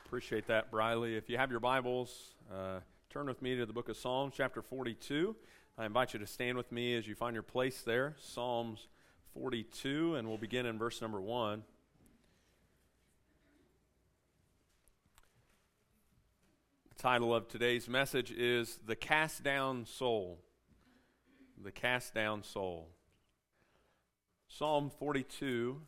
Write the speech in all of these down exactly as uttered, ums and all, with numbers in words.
Appreciate that, Briley. If you have your Bibles, uh, turn with me to the book of Psalms, chapter forty-two. I invite you to stand with me as you find your place there. Psalms forty-two, and we'll begin in verse number one. The title of today's message is The Cast Down Soul. The Cast Down Soul. Psalm forty-two,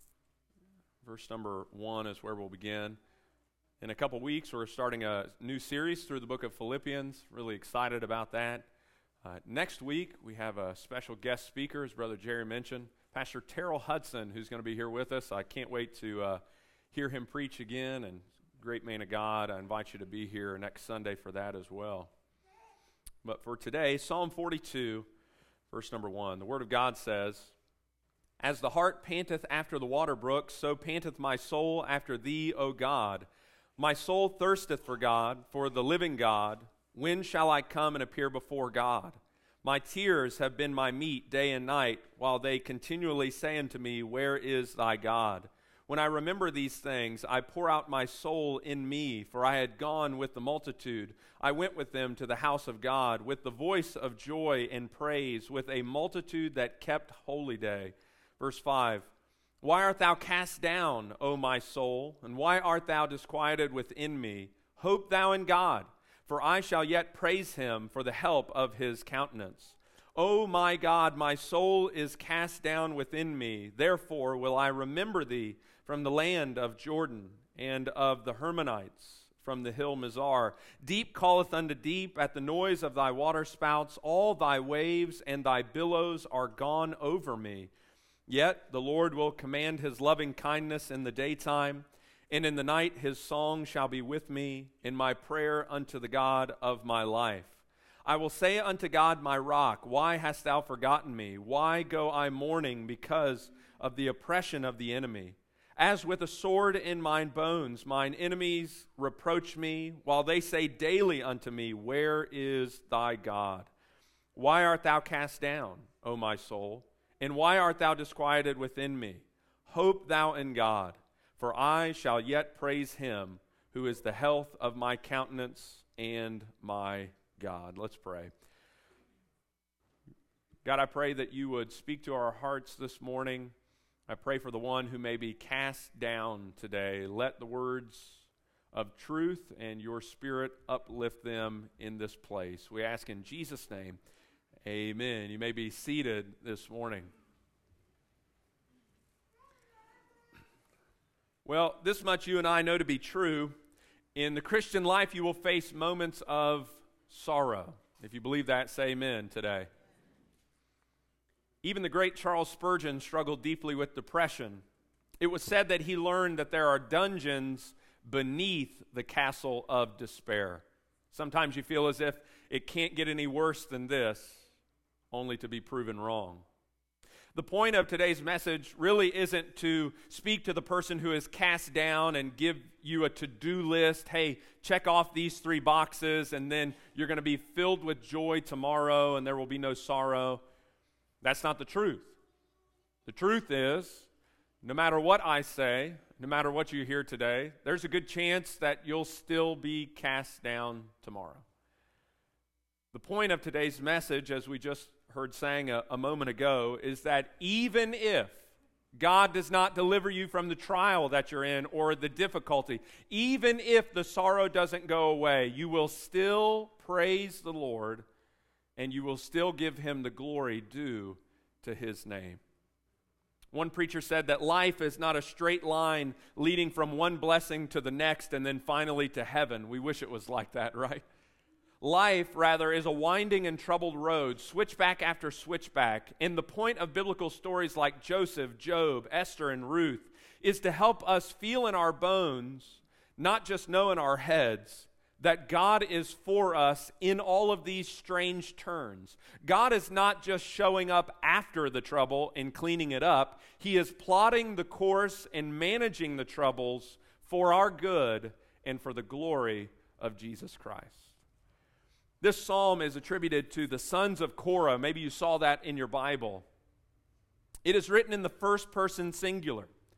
verse number one is where we'll begin. In a couple weeks, we're starting a new series through the book of Philippians. Really excited about that. Uh, next week, we have a special guest speaker, as Brother Jerry mentioned, Pastor Terrell Hudson, who's going to be here with us. I can't wait to uh, hear him preach again, and great man of God. I invite you to be here next Sunday for that as well. But for today, Psalm forty-two, verse number one, the Word of God says, "As the hart panteth after the water brooks, so panteth my soul after thee, O God. My soul thirsteth for God, for the living God. When shall I come and appear before God? My tears have been my meat day and night, while they continually say unto me, Where is thy God? When I remember these things, I pour out my soul in me, for I had gone with the multitude. I went with them to the house of God, with the voice of joy and praise, with a multitude that kept holy day." Verse five, "Why art thou cast down, O my soul? And why art thou disquieted within me? Hope thou in God, for I shall yet praise him for the help of his countenance. O my God, my soul is cast down within me. Therefore will I remember thee from the land of Jordan, and of the Hermonites from the hill Mizar. Deep calleth unto deep at the noise of thy waterspouts. All thy waves and thy billows are gone over me. Yet the Lord will command his loving kindness in the daytime, and in the night his song shall be with me, in my prayer unto the God of my life. I will say unto God my rock, Why hast thou forgotten me? Why go I mourning because of the oppression of the enemy? As with a sword in mine bones, mine enemies reproach me, while they say daily unto me, Where is thy God? Why art thou cast down, O my soul? And why art thou disquieted within me? Hope thou in God, for I shall yet praise him, who is the health of my countenance and my God." Let's pray. God, I pray that you would speak to our hearts this morning. I pray for the one who may be cast down today. Let the words of truth and your Spirit uplift them in this place. We ask in Jesus' name. Amen. You may be seated this morning. Well, this much you and I know to be true. In the Christian life, you will face moments of sorrow. If you believe that, say amen today. Even the great Charles Spurgeon struggled deeply with depression. It was said that he learned that there are dungeons beneath the castle of despair. Sometimes you feel as if it can't get any worse than this, only to be proven wrong. The point of today's message really isn't to speak to the person who is cast down and give you a to-do list. Hey, check off these three boxes, and then you're going to be filled with joy tomorrow, and there will be no sorrow. That's not the truth. The truth is, no matter what I say, no matter what you hear today, there's a good chance that you'll still be cast down tomorrow. The point of today's message, as we just heard sang a, a moment ago, is that even if God does not deliver you from the trial that you're in or the difficulty, even if the sorrow doesn't go away, you will still praise the Lord and you will still give him the glory due to his name. One preacher said that life is not a straight line leading from one blessing to the next and then finally to heaven. We wish it was like that, right? Life, rather, is a winding and troubled road, switchback after switchback. And the point of biblical stories like Joseph, Job, Esther, and Ruth is to help us feel in our bones, not just know in our heads, that God is for us in all of these strange turns. God is not just showing up after the trouble and cleaning it up. He is plotting the course and managing the troubles for our good and for the glory of Jesus Christ. This psalm is attributed to the sons of Korah. Maybe you saw that in your Bible. It is written in the first person singular.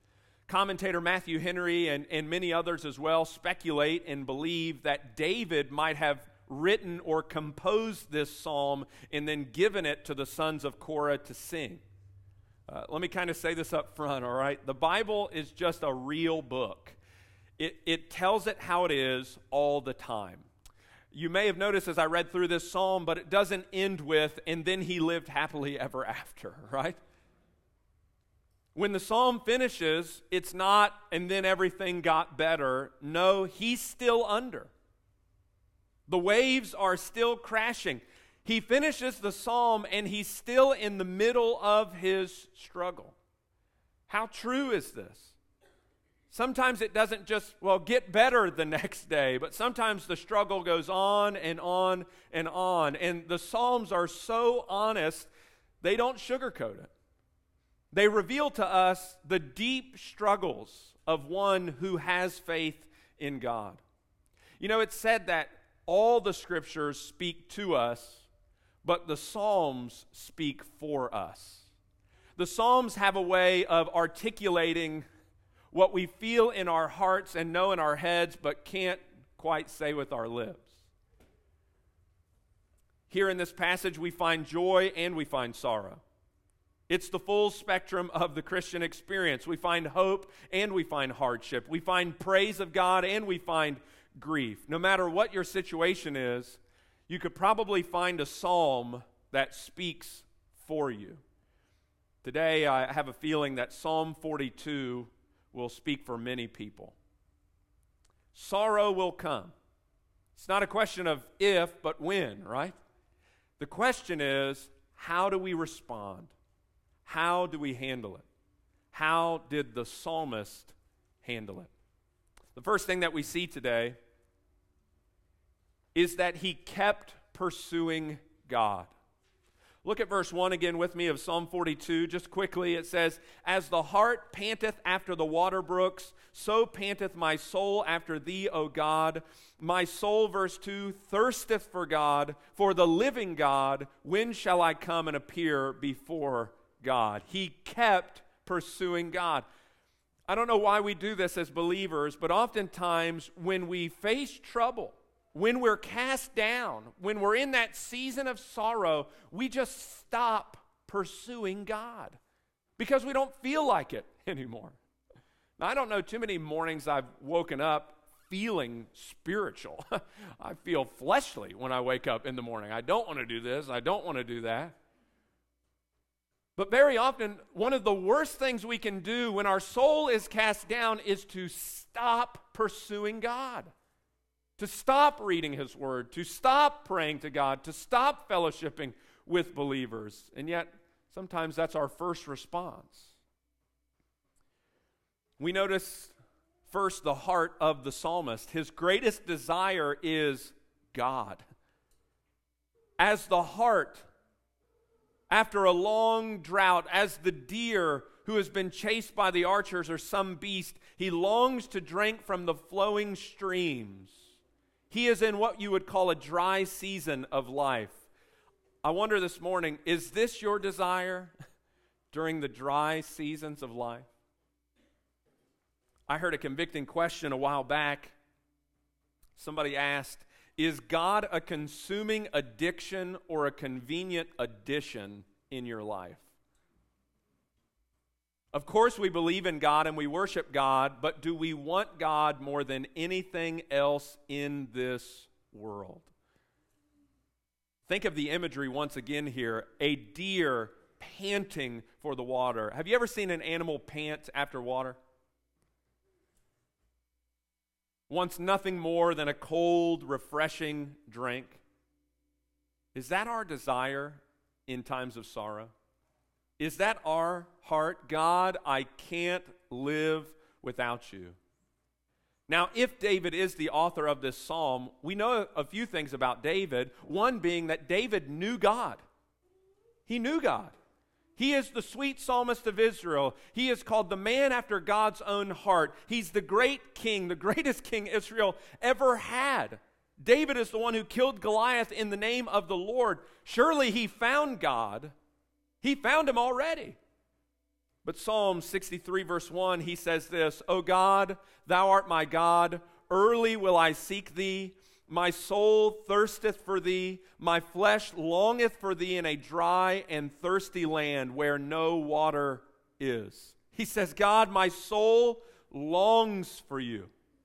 Commentator Matthew Henry and, and many others as well speculate and believe that David might have written or composed this psalm and then given it to the sons of Korah to sing. Uh, let me kind of say this up front, all right? The Bible is just a real book. It, it tells it how it is all the time. You may have noticed as I read through this psalm, but it doesn't end with, and then he lived happily ever after, right? When the psalm finishes, it's not, and then everything got better. No, he's still under. The waves are still crashing. He finishes the psalm, and he's still in the middle of his struggle. How true is this? Sometimes it doesn't just, well, get better the next day, but sometimes the struggle goes on and on and on. And the Psalms are so honest, they don't sugarcoat it. They reveal to us the deep struggles of one who has faith in God. You know, it's said that all the Scriptures speak to us, but the Psalms speak for us. The Psalms have a way of articulating what we feel in our hearts and know in our heads, but can't quite say with our lips. Here in this passage, we find joy and we find sorrow. It's the full spectrum of the Christian experience. We find hope and we find hardship. We find praise of God and we find grief. No matter what your situation is, you could probably find a psalm that speaks for you. Today, I have a feeling that Psalm forty-two will speak for many people. Sorrow will come. It's not a question of if, but when, right? The question is, how do we respond? How do we handle it? How did the psalmist handle it? The first thing that we see today is that he kept pursuing God. Look at verse one again with me of Psalm forty-two. Just quickly, it says, "As the hart panteth after the water brooks, so panteth my soul after thee, O God. My soul," verse two, "thirsteth for God, for the living God. When shall I come and appear before God?" He kept pursuing God. I don't know why we do this as believers, but oftentimes when we face trouble, when we're cast down, when we're in that season of sorrow, we just stop pursuing God because we don't feel like it anymore. Now, I don't know too many mornings I've woken up feeling spiritual. I feel fleshly when I wake up in the morning. I don't want to do this. I don't want to do that. But very often, one of the worst things we can do when our soul is cast down is to stop pursuing God. To stop reading His Word, to stop praying to God, to stop fellowshipping with believers. And yet, sometimes that's our first response. We notice first the heart of the psalmist. His greatest desire is God. As the hart, after a long drought, as the deer who has been chased by the archers or some beast, he longs to drink from the flowing streams. He is in what you would call a dry season of life. I wonder this morning, is this your desire during the dry seasons of life? I heard a convicting question a while back. Somebody asked, is God a consuming addiction or a convenient addition in your life? Of course we believe in God and we worship God, but do we want God more than anything else in this world? Think of the imagery once again here. A deer panting for the water. Have you ever seen an animal pant after water? Wants nothing more than a cold, refreshing drink. Is that our desire in times of sorrow? Is that our heart? God, I can't live without you. Now, if David is the author of this psalm, we know a few things about David. One being that David knew God. He knew God. He is the sweet psalmist of Israel. He is called the man after God's own heart. He's the great king, the greatest king Israel ever had. David is the one who killed Goliath in the name of the Lord. Surely he found God. He found him already. But Psalm sixty-three verse one, he says this, O God, thou art my God, early will I seek thee. My soul thirsteth for thee, my flesh longeth for thee in a dry and thirsty land where no water is. He says, God, my soul longs for you.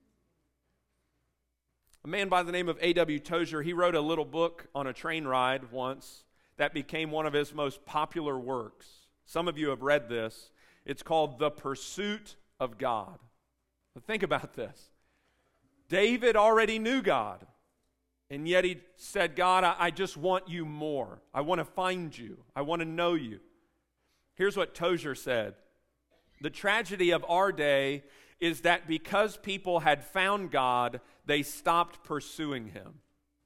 A man by the name of A W Tozer, he wrote a little book on a train ride once that became one of his most popular works. Some of you have read this. It's called The Pursuit of God. But think about this. David already knew God, and yet he said, God, I, I just want you more. I want to find you. I want to know you. Here's what Tozer said. The tragedy of our day is that because people had found God, they stopped pursuing him.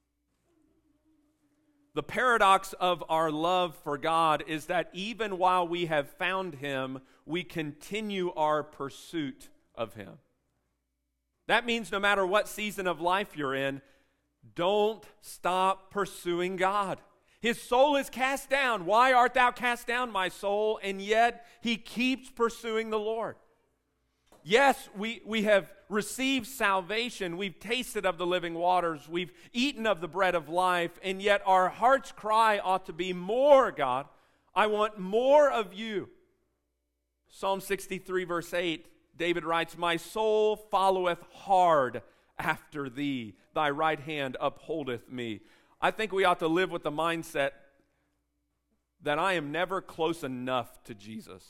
The paradox of our love for God is that even while we have found him, we continue our pursuit of him. That means no matter what season of life you're in, don't stop pursuing God. His soul is cast down. Why art thou cast down, my soul? And yet he keeps pursuing the Lord. Yes, we, we have received salvation. We've tasted of the living waters. We've eaten of the bread of life. And yet our heart's cry ought to be more, God. I want more of you. Psalm sixty-three verse eight, David writes, My soul followeth hard after thee. Thy right hand upholdeth me. I think we ought to live with the mindset that I am never close enough to Jesus.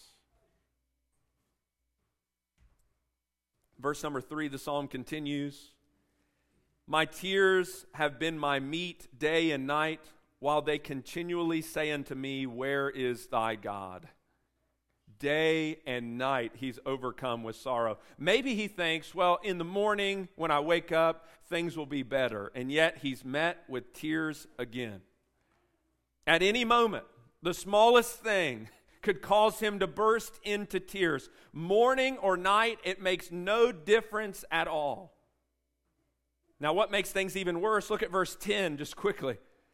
Verse number three, the psalm continues. My tears have been my meat day and night, while they continually say unto me, Where is thy God? Day and night he's overcome with sorrow. Maybe he thinks, well, in the morning when I wake up, things will be better. And yet he's met with tears again. At any moment, the smallest thing could cause him to burst into tears. Morning or night, it makes no difference at all. Now, what makes things even worse? Look at verse ten just quickly.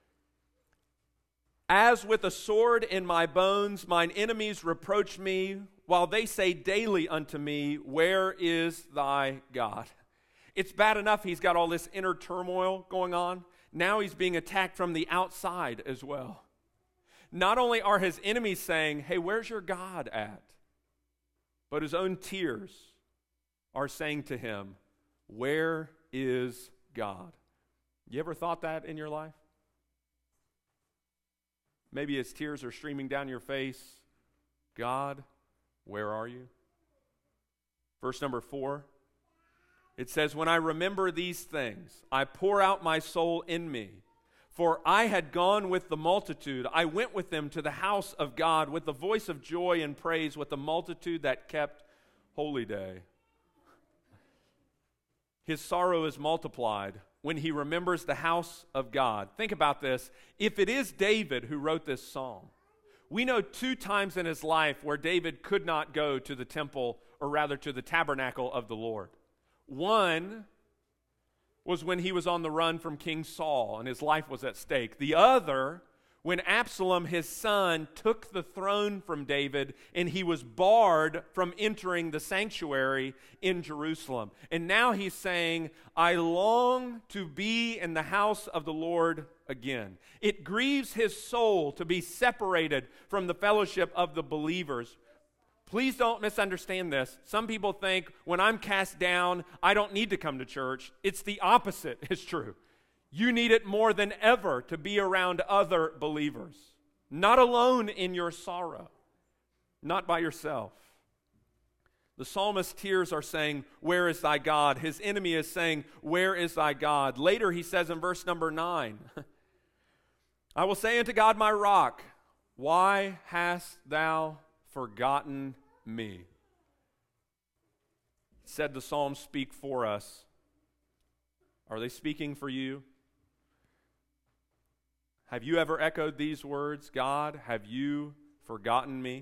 As with a sword in my bones, mine enemies reproach me, while they say daily unto me, Where is thy God? It's bad enough he's got all this inner turmoil going on. Now he's being attacked from the outside as well. Not only are his enemies saying, Hey, where's your God at? But his own tears are saying to him, Where is God? You ever thought that in your life? Maybe his tears are streaming down your face. God, where are you? Verse number four, it says, When I remember these things, I pour out my soul in me. For I had gone with the multitude. I went with them to the house of God with the voice of joy and praise, with the multitude that kept holy day. His sorrow is multiplied when he remembers the house of God. Think about this. If it is David who wrote this psalm, we know two times in his life where David could not go to the temple, or rather to the tabernacle of the Lord. One was when he was on the run from King Saul and his life was at stake. The other, when Absalom, his son, took the throne from David and he was barred from entering the sanctuary in Jerusalem. And now he's saying, I long to be in the house of the Lord again. It grieves his soul to be separated from the fellowship of the believers. Please don't misunderstand this. Some people think when I'm cast down, I don't need to come to church. It's the opposite is true. You need it more than ever to be around other believers. Not alone in your sorrow. Not by yourself. The psalmist's tears are saying, Where is thy God? His enemy is saying, Where is thy God? Later he says in verse number nine, I will say unto God my rock, Why hast thou forgotten me? Said the Psalms speak for us. Are they speaking for you? Have you ever echoed these words? God, have you forgotten me?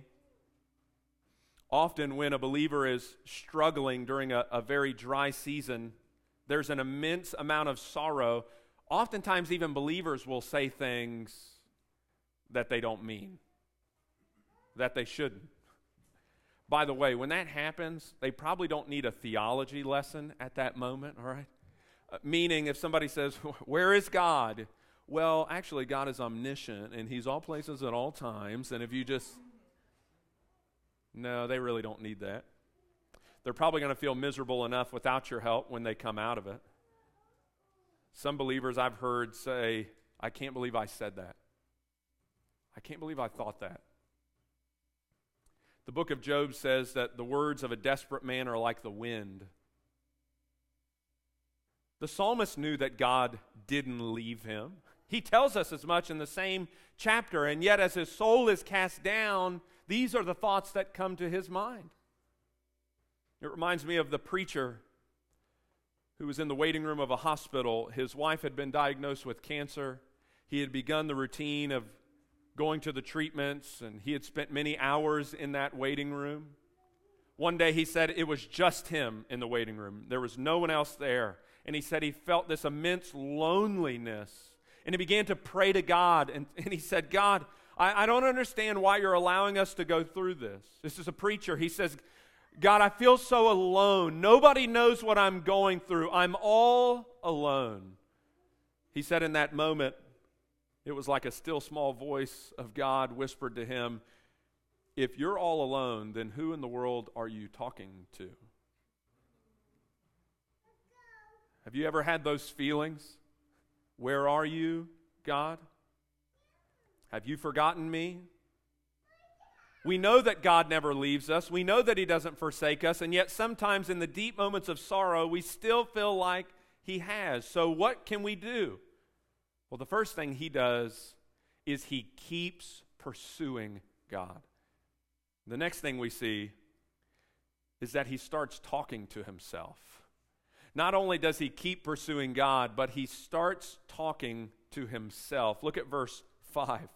Often when a believer is struggling during a, a very dry season, there's an immense amount of sorrow. Oftentimes even believers will say things that they don't mean, that they shouldn't. By the way, when that happens, they probably don't need a theology lesson at that moment, all right? Uh, meaning, if somebody says, where is God? Well, actually, God is omniscient, and he's all places at all times, and if you just... No, they really don't need that. They're probably going to feel miserable enough without your help when they come out of it. Some believers I've heard say, I can't believe I said that. I can't believe I thought that. The book of Job says that the words of a desperate man are like the wind. The psalmist knew that God didn't leave him. He tells us as much in the same chapter, and yet as his soul is cast down, these are the thoughts that come to his mind. It reminds me of the preacher who was in the waiting room of a hospital. His wife had been diagnosed with cancer. He had begun the routine of going to the treatments, and he had spent many hours in that waiting room. One day he said it was just him in the waiting room. There was no one else there. And he said he felt this immense loneliness. And he began to pray to God, and, and he said, God, I, I don't understand why you're allowing us to go through this. This is a preacher. He says, God, I feel so alone. Nobody knows what I'm going through. I'm all alone. He said in that moment, it was like a still small voice of God whispered to him, if you're all alone, then who in the world are you talking to? Have you ever had those feelings? Where are you, God? Have you forgotten me? We know that God never leaves us. We know that he doesn't forsake us, and yet sometimes in the deep moments of sorrow, we still feel like he has. So what can we do? Well, the first thing he does is he keeps pursuing God. The next thing we see is that he starts talking to himself. Not only does he keep pursuing God, but he starts talking to himself. Look at verse five.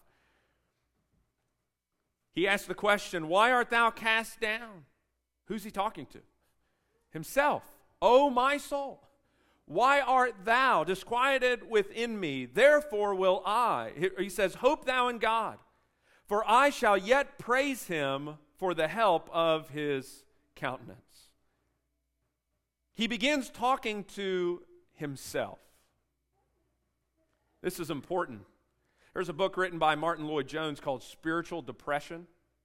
He asks the question, why art thou cast down? Who's he talking to? Himself. O my soul, why art thou disquieted within me? Therefore will I. He says, hope thou in God, for I shall yet praise him for the help of his countenance. He begins talking to himself. This is important. There's a book written by Martin Lloyd-Jones called Spiritual Depression.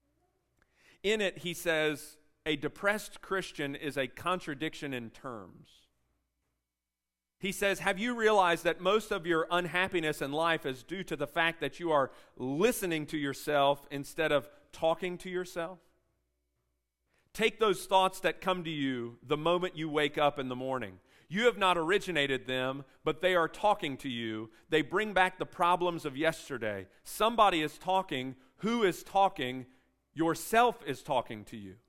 In it, he says, a depressed Christian is a contradiction in terms. He says, have you realized that most of your unhappiness in life is due to the fact that you are listening to yourself instead of talking to yourself? Take those thoughts that come to you the moment you wake up in the morning. You have not originated them, but they are talking to you. They bring back the problems of yesterday. Somebody is talking. Who is talking? Yourself is talking to you.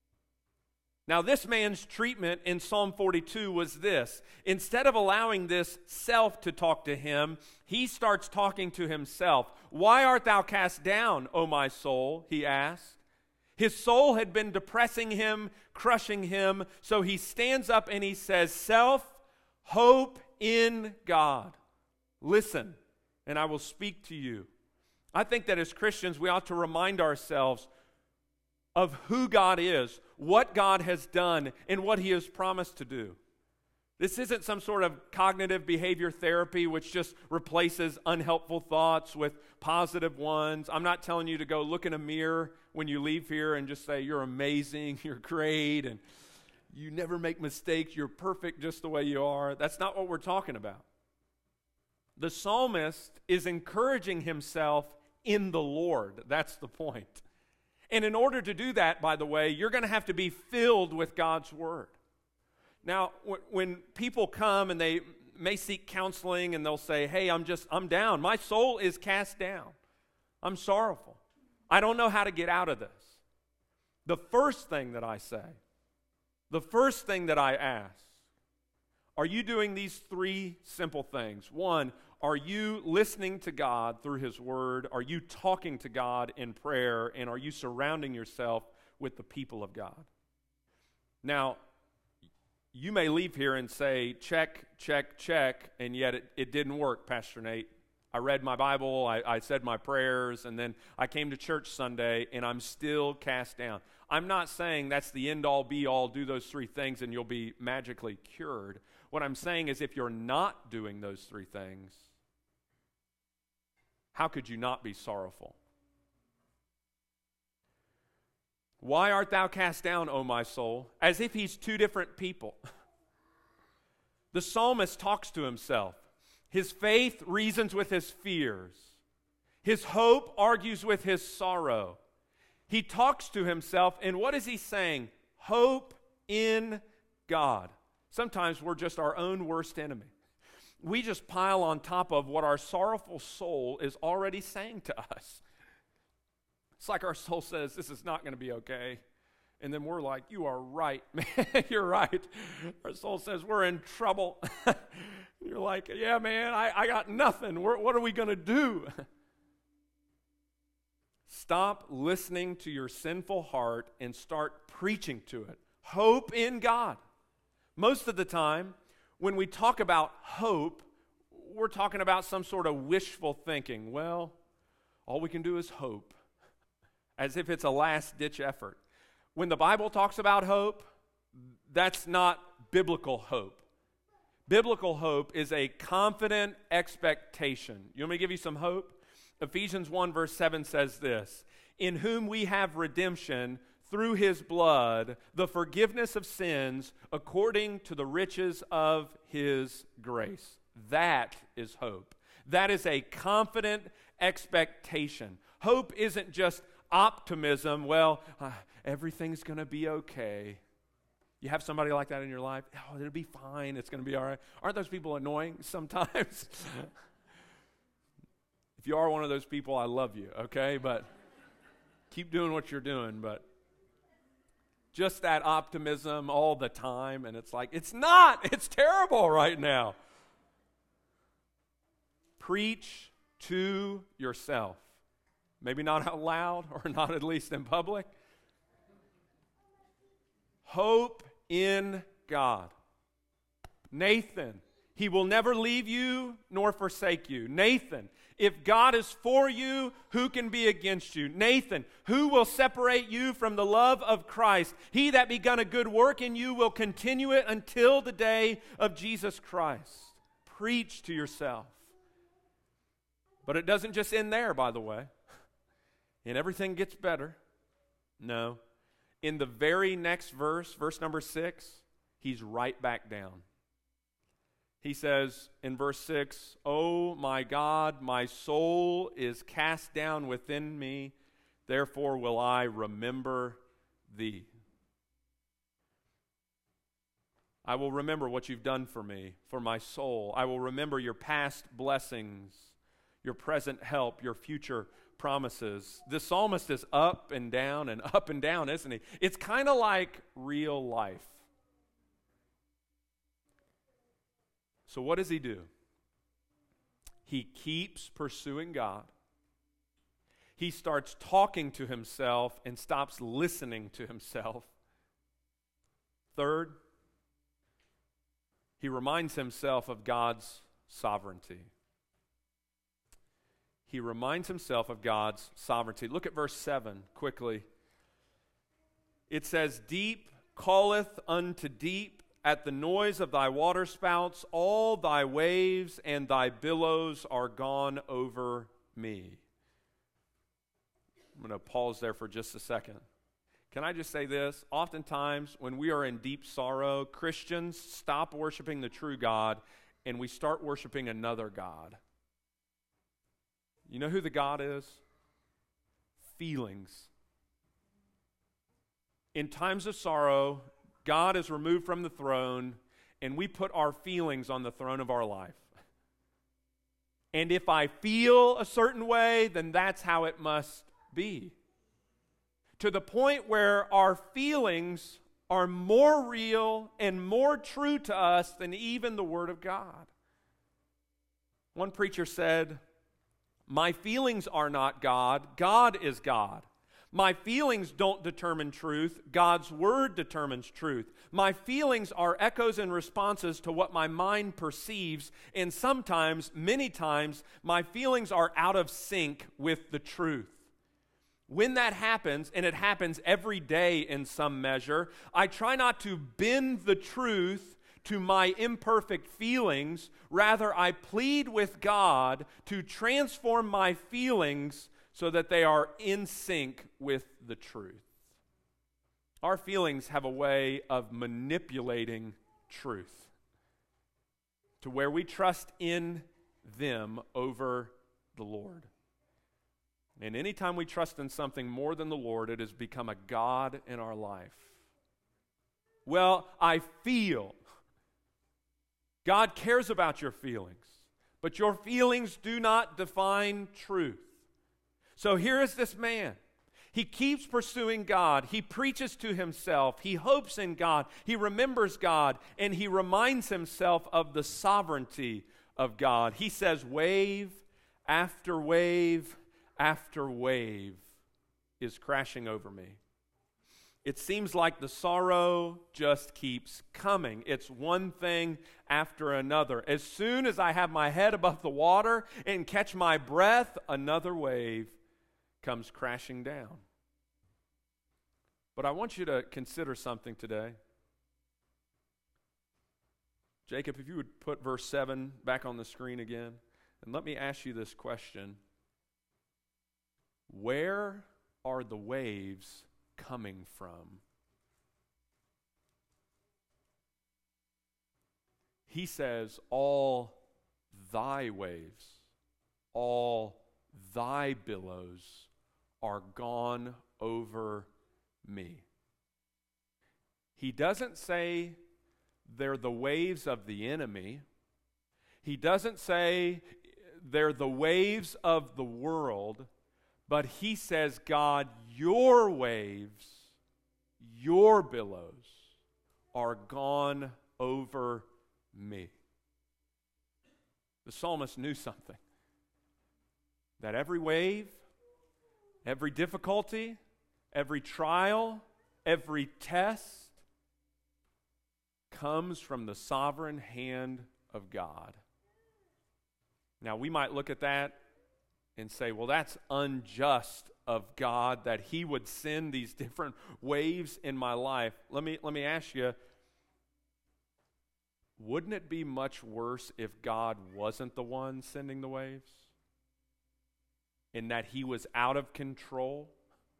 Now, this man's treatment in Psalm forty-two was this. Instead of allowing this self to talk to him, he starts talking to himself. Why art thou cast down, O my soul? He asked. His soul had been depressing him, crushing him, so he stands up and he says, self, hope in God. Listen, and I will speak to you. I think that as Christians, we ought to remind ourselves of who God is, what God has done, and what he has promised to do. This isn't some sort of cognitive behavior therapy which just replaces unhelpful thoughts with positive ones. I'm not telling you to go look in a mirror when you leave here and just say, you're amazing, you're great, and you never make mistakes, you're perfect just the way you are. That's not what we're talking about. The psalmist is encouraging himself in the Lord. That's the point. And in order to do that, by the way, you're going to have to be filled with God's word. Now, when people come and they may seek counseling and they'll say, hey, I'm just, I'm down. My soul is cast down. I'm sorrowful. I don't know how to get out of this. The first thing that I say, the first thing that I ask, are you doing these three simple things? One, are you listening to God through his word? Are you talking to God in prayer? And are you surrounding yourself with the people of God? Now, you may leave here and say, check, check, check, and yet it, it didn't work, Pastor Nate. I read my Bible, I, I said my prayers, and then I came to church Sunday, and I'm still cast down. I'm not saying that's the end-all, be-all, do those three things and you'll be magically cured. What I'm saying is if you're not doing those three things, how could you not be sorrowful? Why art thou cast down, O my soul? As if he's two different people. The psalmist talks to himself. His faith reasons with his fears. His hope argues with his sorrow. He talks to himself, and what is he saying? Hope in God. Sometimes we're just our own worst enemy. We just pile on top of what our sorrowful soul is already saying to us. It's like our soul says, this is not going to be okay. And then we're like, you are right, man. You're right. Our soul says, we're in trouble. You're like, yeah, man, I, I got nothing. We're, what are we going to do? Stop listening to your sinful heart and start preaching to it. Hope in God. Most of the time, when we talk about hope, we're talking about some sort of wishful thinking. Well, all we can do is hope, as if it's a last-ditch effort. When the Bible talks about hope, that's not biblical hope. Biblical hope is a confident expectation. You want me to give you some hope? Ephesians one verse seven says this, in whom we have redemption through his blood, the forgiveness of sins according to the riches of his grace. That is hope. That is a confident expectation. Hope isn't just optimism. Well, uh, everything's going to be okay. You have somebody like that in your life? Oh, it'll be fine. It's going to be all right. Aren't those people annoying sometimes? If you are one of those people, I love you, okay? But keep doing what you're doing. But just that optimism all the time, and it's like, it's not. It's terrible right now. Preach to yourself. Maybe not out loud, or not at least in public. Hope in God. Nathan, he will never leave you nor forsake you. Nathan, if God is for you, who can be against you? Nathan, who will separate you from the love of Christ? He that begun a good work in you will continue it until the day of Jesus Christ. Preach to yourself. But it doesn't just end there, by the way. And everything gets better. No. In the very next verse, verse number six, he's right back down. He says in verse six, "Oh my God, my soul is cast down within me, therefore will I remember thee." I will remember what you've done for me, for my soul. I will remember your past blessings, your present help, your future promises. This psalmist is up and down and up and down, isn't he? It's kind of like real life. So what does he do? He keeps pursuing God. He starts talking to himself and stops listening to himself. Third, he reminds himself of God's sovereignty. He reminds himself of God's sovereignty. Look at verse seven quickly. It says, "Deep calleth unto deep at the noise of thy waterspouts. All thy waves and thy billows are gone over me." I'm going to pause there for just a second. Can I just say this? Oftentimes, when we are in deep sorrow, Christians stop worshiping the true God and we start worshiping another God. You know who the God is? Feelings. In times of sorrow, God is removed from the throne, and we put our feelings on the throne of our life. And if I feel a certain way, then that's how it must be. To the point where our feelings are more real and more true to us than even the Word of God. One preacher said, "My feelings are not God, God is God. My feelings don't determine truth, God's Word determines truth. My feelings are echoes and responses to what my mind perceives, and sometimes, many times, my feelings are out of sync with the truth." when that happens, and it happens every day in some measure, I try not to bend the truth to my imperfect feelings. Rather, I plead with God to transform my feelings so that they are in sync with the truth. Our feelings have a way of manipulating truth to where we trust in them over the Lord. And anytime we trust in something more than the Lord, it has become a god in our life. Well, I feel. God cares about your feelings, but your feelings do not define truth. So here is this man. He keeps pursuing God. He preaches to himself. He hopes in God. He remembers God, and he reminds himself of the sovereignty of God. He says, wave after wave after wave is crashing over me. It seems like the sorrow just keeps coming. It's one thing after another. As soon as I have my head above the water and catch my breath, another wave comes crashing down. But I want you to consider something today. Jacob, if you would put verse seven back on the screen again, and let me ask you this question. Where are the waves coming from? He says, all thy waves, all thy billows are gone over me. He doesn't say they're the waves of the enemy. He doesn't say they're the waves of the world. But he says, God, your waves, your billows are gone over me. The psalmist knew something. That every wave, every difficulty, every trial, every test comes from the sovereign hand of God. Now, we might look at that and say, well, that's unjust of God that he would send these different waves in my life. Let me, let me ask you, wouldn't it be much worse if God wasn't the one sending the waves? And that he was out of control?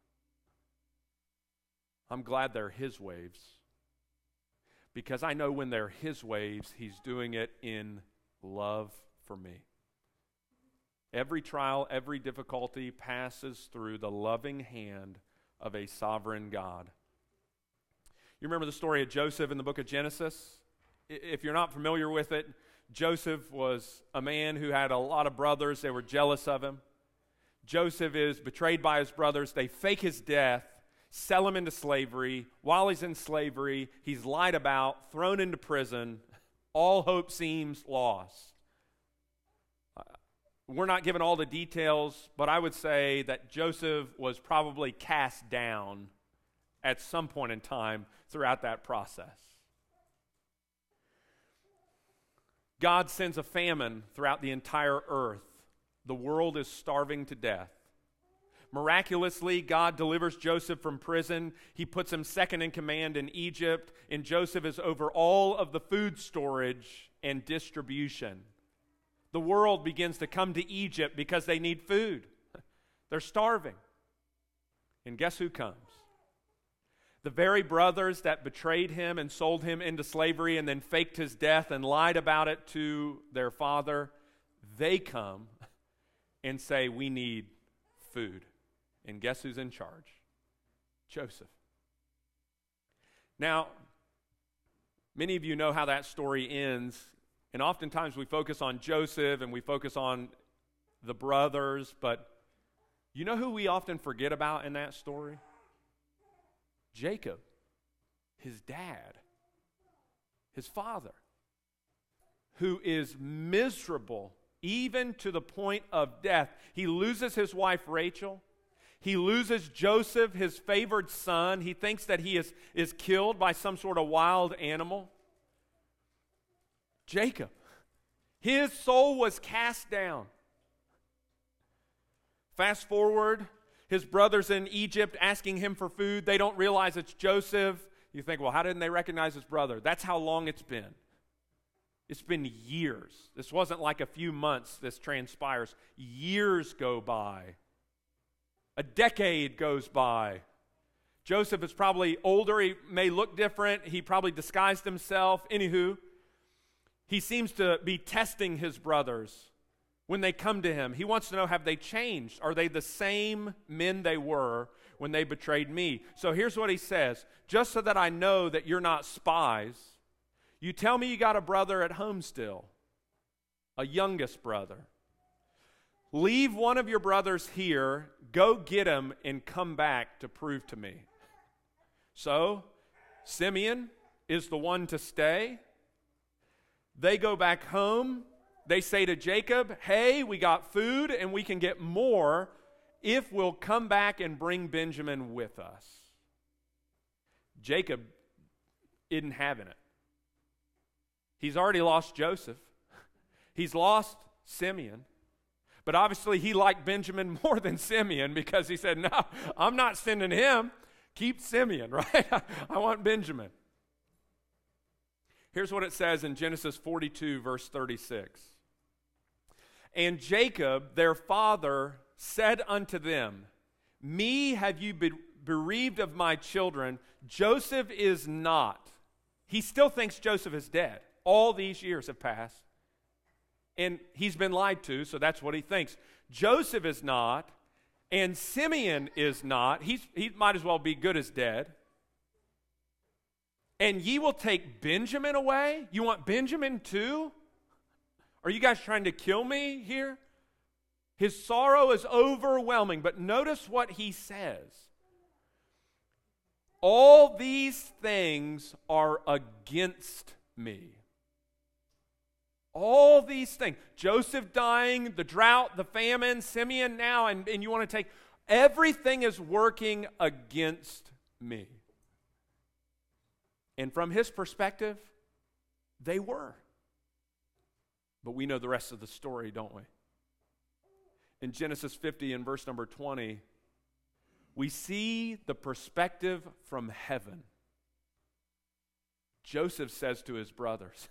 I'm glad they're his waves. Because I know when they're his waves, he's doing it in love for me. Every trial, every difficulty passes through the loving hand of a sovereign God. You remember the story of Joseph in the book of Genesis? If you're not familiar with it, Joseph was a man who had a lot of brothers. They were jealous of him. Joseph is betrayed by his brothers. They fake his death, sell him into slavery. While he's in slavery, he's lied about, thrown into prison. All hope seems lost. We're not given all the details, but I would say that Joseph was probably cast down at some point in time throughout that process. God sends a famine throughout the entire earth. The world is starving to death. Miraculously, God delivers Joseph from prison. He puts him second in command in Egypt, and Joseph is over all of the food storage and distribution. The world begins to come to Egypt because they need food. They're starving. And guess who comes? The very brothers that betrayed him and sold him into slavery and then faked his death and lied about it to their father, they come and say, we need food. And guess who's in charge? Joseph. Now, many of you know how that story ends. And oftentimes we focus on Joseph and we focus on the brothers, but you know who we often forget about in that story? Jacob, his dad, his father, who is miserable even to the point of death. He loses his wife Rachel. He loses Joseph, his favored son. He thinks that he is, is killed by some sort of wild animal. Jacob, his soul was cast down. Fast forward, his brothers in Egypt asking him for food. They don't realize it's Joseph. You think, well, how didn't they recognize his brother? That's how long it's been. It's been years. This wasn't like a few months this transpires. Years go by. A decade goes by. Joseph is probably older. He may look different. He probably disguised himself. Anywho, he seems to be testing his brothers when they come to him. He wants to know, have they changed? Are they the same men they were when they betrayed me? So here's what he says. Just so that I know that you're not spies, you tell me you got a brother at home still, a youngest brother. Leave one of your brothers here, go get him, and come back to prove to me. So, Simeon is the one to stay. They go back home. They say to Jacob, hey, we got food and we can get more if we'll come back and bring Benjamin with us. Jacob isn't having it. He's already lost Joseph. He's lost Simeon. But obviously he liked Benjamin more than Simeon because he said, no, I'm not sending him. Keep Simeon, right? I want Benjamin. Here's what it says in Genesis forty-two, verse thirty-six. And Jacob, their father, said unto them, me have you be- bereaved of my children. Joseph is not. He still thinks Joseph is dead. All these years have passed. And he's been lied to, so that's what he thinks. Joseph is not, and Simeon is not. He's, he might as well be good as dead. And ye will take Benjamin away? You want Benjamin too? Are you guys trying to kill me here? His sorrow is overwhelming, but notice what he says. All these things are against me. All these things. Joseph dying, the drought, the famine, Simeon now, and, and you want to take, everything is working against me. And from his perspective, they were. But we know the rest of the story, don't we? In Genesis fifty and verse number twenty, we see the perspective from heaven. Joseph says to his brothers,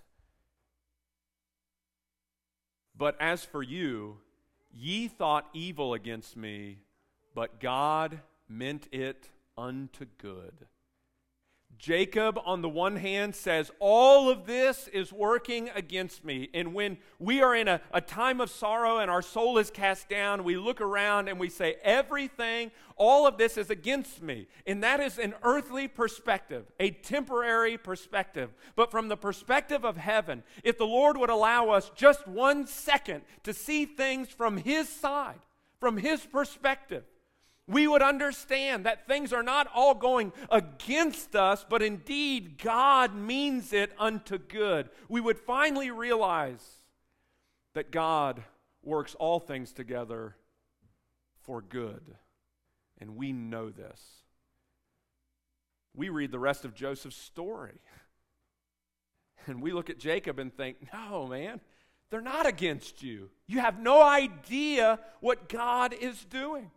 but as for you, ye thought evil against me, but God meant it unto good. Jacob, on the one hand, says, all of this is working against me. And when we are in a, a time of sorrow and our soul is cast down, we look around and we say, everything, all of this is against me. And that is an earthly perspective, a temporary perspective. But from the perspective of heaven, if the Lord would allow us just one second to see things from His side, from His perspective, we would understand that things are not all going against us, but indeed God means it unto good. We would finally realize that God works all things together for good. And we know this. We read the rest of Joseph's story. And we look at Jacob and think, no, man, they're not against you. You have no idea what God is doing.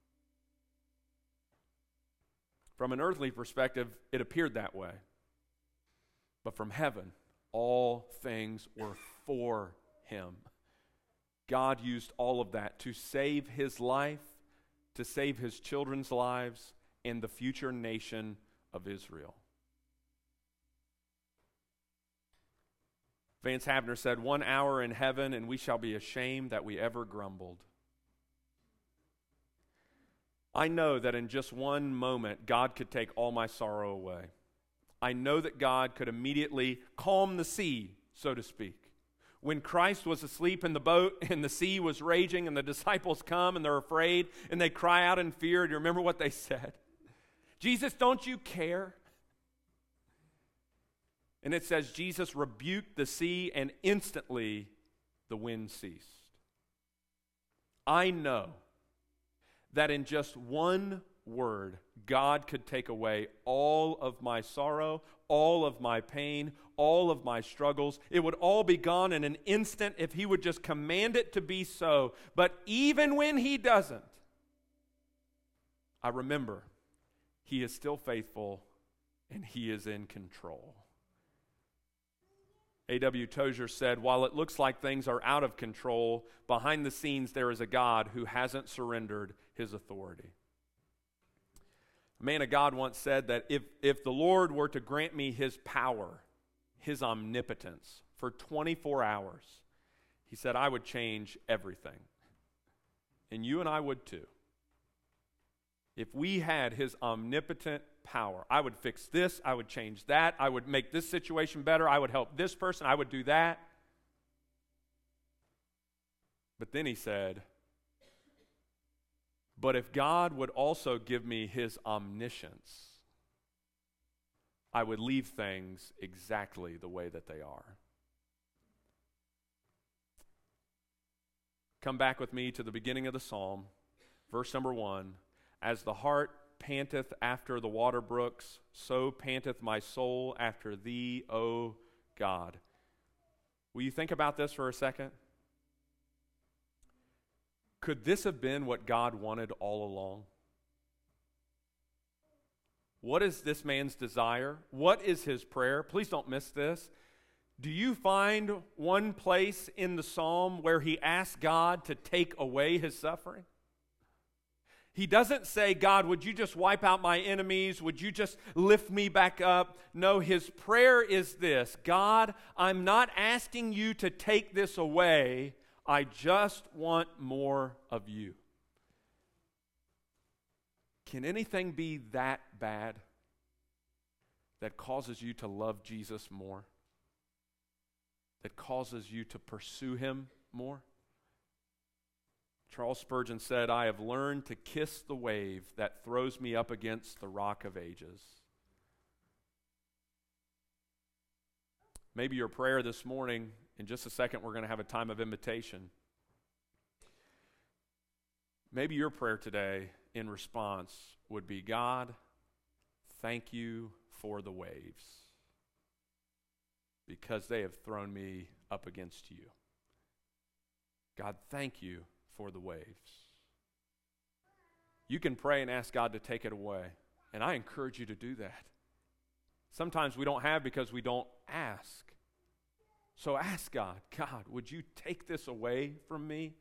From an earthly perspective, it appeared that way. But from heaven, all things were for him. God used all of that to save his life, to save his children's lives, and the future nation of Israel. Vance Havner said, one hour in heaven and we shall be ashamed that we ever grumbled. I know that in just one moment, God could take all my sorrow away. I know that God could immediately calm the sea, so to speak. When Christ was asleep in the boat and the sea was raging and the disciples come and they're afraid and they cry out in fear, do you remember what they said? Jesus, don't you care? And it says Jesus rebuked the sea and instantly the wind ceased. I know that in just one word, God could take away all of my sorrow, all of my pain, all of my struggles. It would all be gone in an instant if He would just command it to be so. But even when He doesn't, I remember He is still faithful and He is in control. A W Tozer said, while it looks like things are out of control, behind the scenes there is a God who hasn't surrendered His authority. A man of God once said that if, if the Lord were to grant me His power, His omnipotence, for twenty-four hours, he said, I would change everything. And you and I would too. If we had His omnipotent power, I would fix this, I would change that, I would make this situation better, I would help this person, I would do that. But then he said, but if God would also give me His omniscience, I would leave things exactly the way that they are. Come back with me to the beginning of the psalm, verse number one. As the hart panteth after the water brooks, so panteth my soul after Thee, O God. Will you think about this for a second? Could this have been what God wanted all along? What is this man's desire? What is his prayer? Please don't miss this. Do you find one place in the psalm where he asks God to take away his suffering? He doesn't say, God, would you just wipe out my enemies? Would you just lift me back up? No, his prayer is this: God, I'm not asking you to take this away. I just want more of you. Can anything be that bad that causes you to love Jesus more? That causes you to pursue Him more? Charles Spurgeon said, I have learned to kiss the wave that throws me up against the rock of ages. Maybe your prayer this morning, in just a second we're going to have a time of invitation. Maybe your prayer today in response would be, God, thank you for the waves, because they have thrown me up against you. God, thank you for the waves. You can pray and ask God to take it away, and I encourage you to do that. Sometimes we don't have because we don't ask. So ask God, God, would you take this away from me?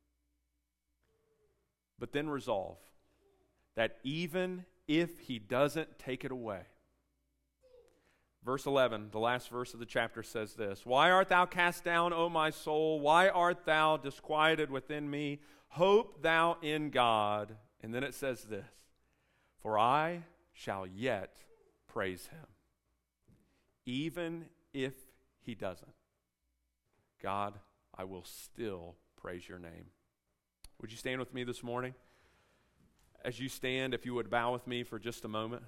But then resolve that even if He doesn't take it away. Verse eleven, the last verse of the chapter says this: Why art thou cast down, O my soul? Why art thou disquieted within me? Hope thou in God. And then it says this: For I shall yet praise Him, even if He doesn't. God, I will still praise your name. Would you stand with me this morning? As you stand, if you would bow with me for just a moment.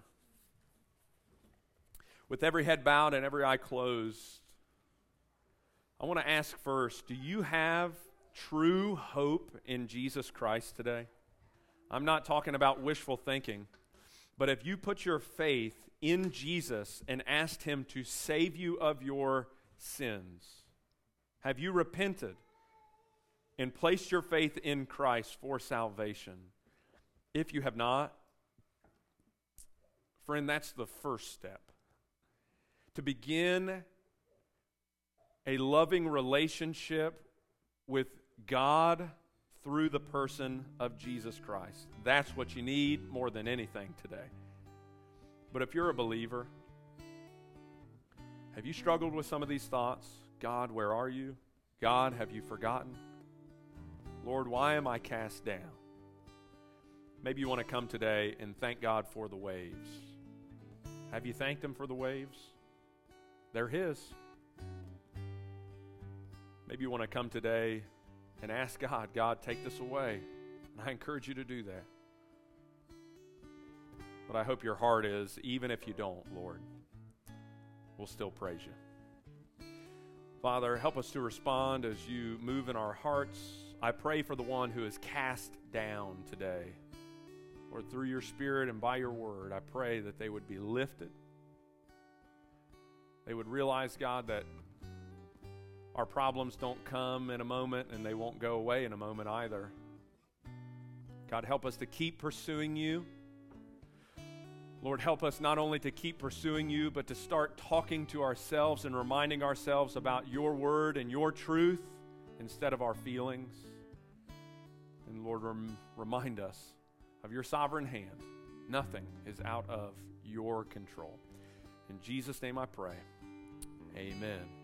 With every head bowed and every eye closed, I want to ask first, do you have true hope in Jesus Christ today? I'm not talking about wishful thinking, but if you put your faith in Jesus and asked Him to save you of your sins, have you repented and placed your faith in Christ for salvation? If you have not, friend, that's the first step. To begin a loving relationship with God through the person of Jesus Christ. That's what you need more than anything today. But if you're a believer, have you struggled with some of these thoughts? God, where are you? God, have you forgotten? Lord, why am I cast down? Maybe you want to come today and thank God for the waves. Have you thanked Him for the waves? They're His. Maybe you want to come today and ask God, God, take this away. And I encourage you to do that. But I hope your heart is, even if you don't, Lord, we'll still praise you. Father, help us to respond as you move in our hearts. I pray for the one who is cast down today. Lord, through your Spirit and by your word, I pray that they would be lifted. They would realize, God, that our problems don't come in a moment and they won't go away in a moment either. God, help us to keep pursuing you Lord, help us not only to keep pursuing you, but to start talking to ourselves and reminding ourselves about your word and your truth instead of our feelings. And Lord, rem- remind us of your sovereign hand. Nothing is out of your control. In Jesus' name I pray. Amen.